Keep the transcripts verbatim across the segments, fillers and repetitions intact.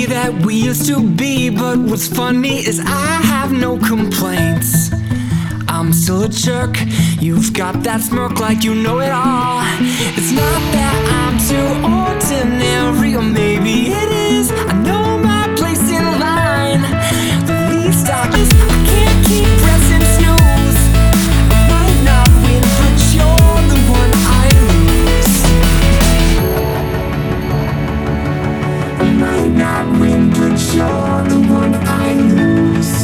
way that we used to be, but what's funny is I have no complaints. I'm still a jerk, you've got that smirk like you know it all. It's not that I'm too ordinary, or maybe it is. I know my place in line. The least I is I can't keep pressing snooze. I might not win, but you're the one I lose. I might not win, but you're the one I lose.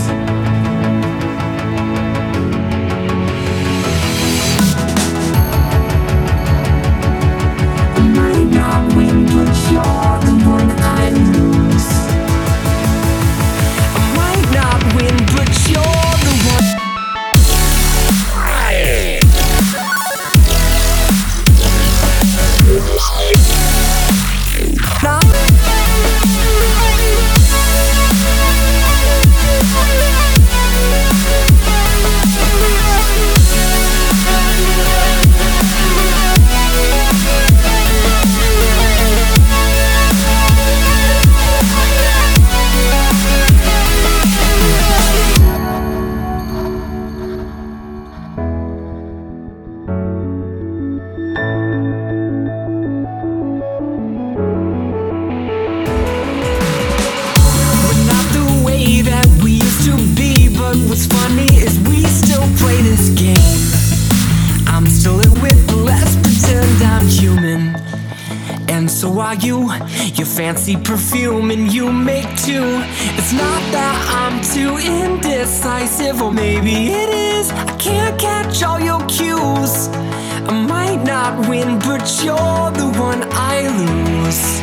What's funny is we still play this game. I'm still at wit, but let's pretend I'm human. And so are you. Your fancy perfume and you make too. It's not that I'm too indecisive, or maybe it is. I can't catch all your cues. I might not win, but you're the one I lose.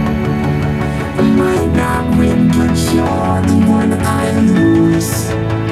I might not win, but you're the one I lose.